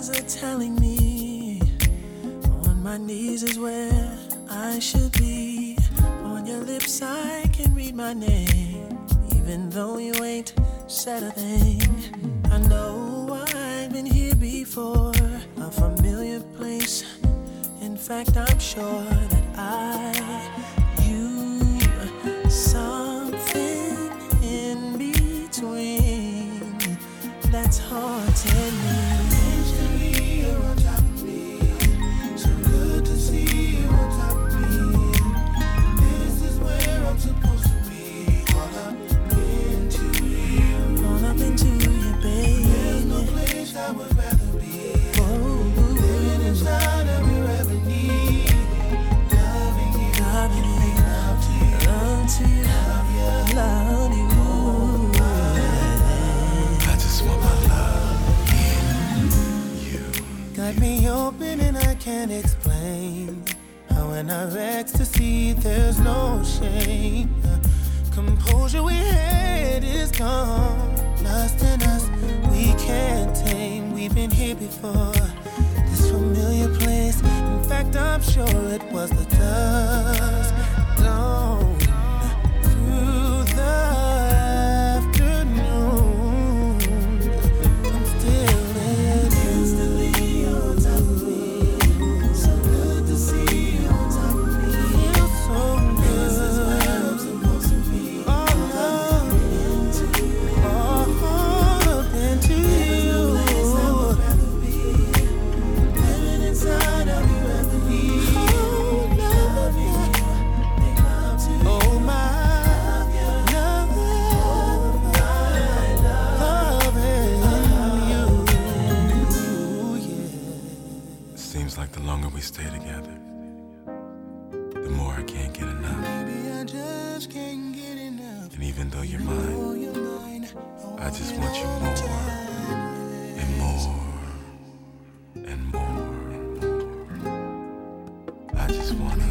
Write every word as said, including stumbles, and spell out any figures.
eyes are telling me on my knees is where I should be. On your lips I can read my name, even though you ain't said a thing. I know I've been here before, a familiar place. In fact, I'm sure that I, you, something in between that's haunting me. You're on top of me, so good to see you on top of me. This is where I'm supposed to be, all up into you, all up into you, baby. There's no place I would rather be. Whoa. Living inside of your ebony, loving you, loving you, love to you, love to you, love you, love you. I just want my love in you. Got me open and I can't explain how in our ecstasy there's no shame. Composure we had is gone. Lost in us, we can't tame. We've been here before, this familiar place. In fact, I'm sure it was the dust dawn through the afternoon. I'm still in you. Instantly on top of me. So good to see you on top of me. Feels so good. This is where I'm supposed to be. All up into you. All up into you. There's no place I would rather be. Living inside of you ebony. Oh, love you. Make love to you. Oh, my love, loving you. Yeah. Seems like the longer we stay together, the more I can't get enough. Baby, I just can't get enough. And even though you're mine, Oh, you're mine. Oh, I just and want you all the more time. and more and more. I just want